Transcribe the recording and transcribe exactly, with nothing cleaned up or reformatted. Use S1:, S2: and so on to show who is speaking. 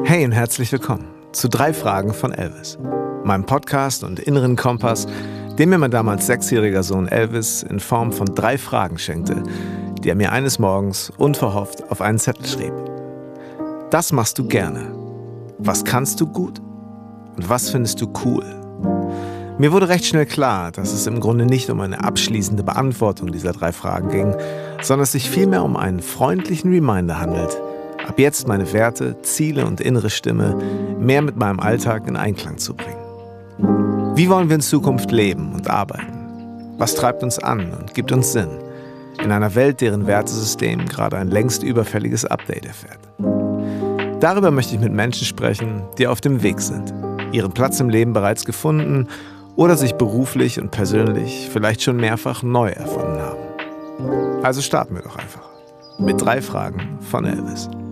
S1: Hey und herzlich willkommen zu drei Fragen von Elvis, meinem Podcast und inneren Kompass, den mir mein damals sechsjähriger Sohn Elvis in Form von drei Fragen schenkte, die er mir eines Morgens unverhofft auf einen Zettel schrieb. Das machst du gerne. Was kannst du gut? Und was findest du cool? Mir wurde recht schnell klar, dass es im Grunde nicht um eine abschließende Beantwortung dieser drei Fragen ging, sondern es sich vielmehr um einen freundlichen Reminder handelt, ab jetzt meine Werte, Ziele und innere Stimme mehr mit meinem Alltag in Einklang zu bringen. Wie wollen wir in Zukunft leben und arbeiten? Was treibt uns an und gibt uns Sinn? In einer Welt, deren Wertesystem gerade ein längst überfälliges Update erfährt. Darüber möchte ich mit Menschen sprechen, die auf dem Weg sind, ihren Platz im Leben bereits gefunden oder sich beruflich und persönlich vielleicht schon mehrfach neu erfunden haben. Also starten wir doch einfach mit drei Fragen von Elvis.